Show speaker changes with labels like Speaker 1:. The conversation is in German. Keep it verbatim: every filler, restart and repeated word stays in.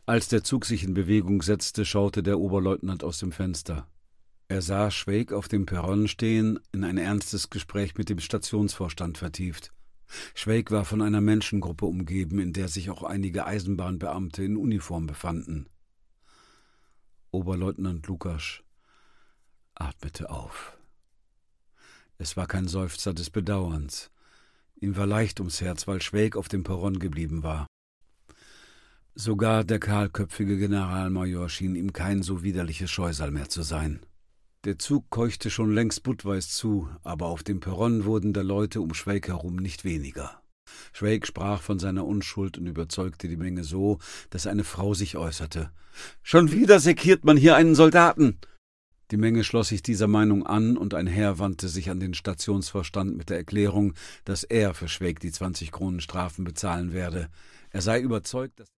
Speaker 1: Als der Zug sich in Bewegung setzte, schaute der Oberleutnant aus dem Fenster. Er sah Schweig auf dem Perron stehen, in ein ernstes Gespräch mit dem Stationsvorstand vertieft. Schweig war von einer Menschengruppe umgeben, in der sich auch einige Eisenbahnbeamte in Uniform befanden. Oberleutnant Lukasch atmete auf. Es war kein Seufzer des Bedauerns. Ihm war leicht ums Herz, weil Schweig auf dem Perron geblieben war. Sogar der kahlköpfige Generalmajor schien ihm kein so widerliches Scheusal mehr zu sein. Der Zug keuchte schon längst Budweis zu, aber auf dem Perron wurden der Leute um Schweig herum nicht weniger. Schweig sprach von seiner Unschuld und überzeugte die Menge so, dass eine Frau sich äußerte. »Schon wieder sekiert man hier einen Soldaten!« Die Menge schloss sich dieser Meinung an, und ein Herr wandte sich an den Stationsvorstand mit der Erklärung, dass er für Schweig die zwanzig Kronen Strafen bezahlen werde. Er sei überzeugt, dass